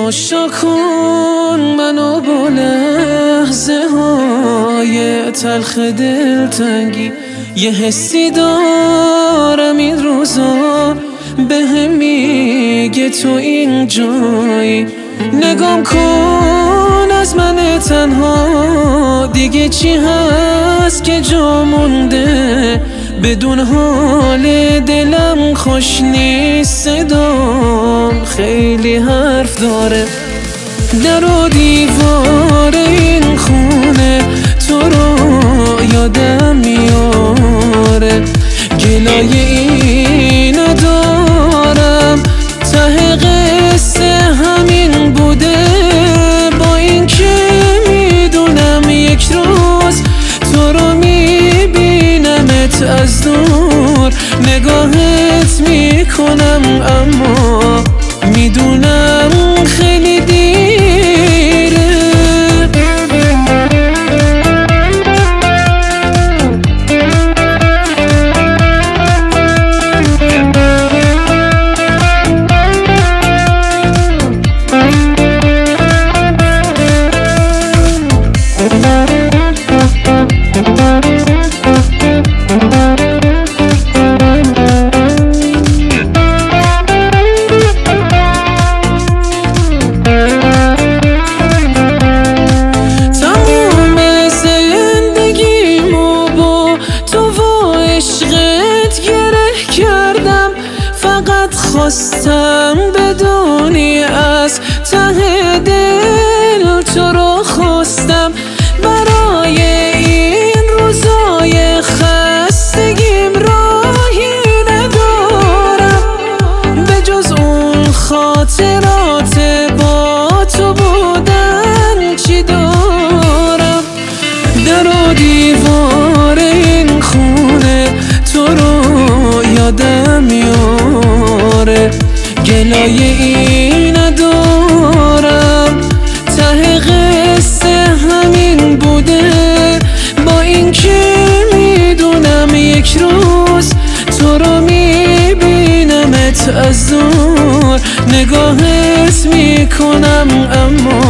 تماشا کن منو با لحظه های تلخ دلتنگی. یه حسی دارم این روزا بهم میگه تو اینجایی. نگام کن از من تنها، دیگه چی هست که جا مونده؟ بدون حال دلم خوش نیست، صدام خیلی حرف داره. در و دیوار این خونه تو رو یادم میاره. گلای این ندارم، ته قصه همین بوده. با این که میدونم یک روز تو رو میبینمت از دور، نگاهت میکنم اما میدونم خیلی دیره. خواستم بدونی از ته دل تو رو خواستم. برای این روزای خستگیم راهی ندارم به جز اون خاطرات با تو بودن. چی دارم؟ در و دیوار این خونه تو رو یادم میاره. گلای این ندارم، ته قصه همین بوده. با این که میدونم یک روز تو رو میبینمت از دور، نگاهت میکنم اما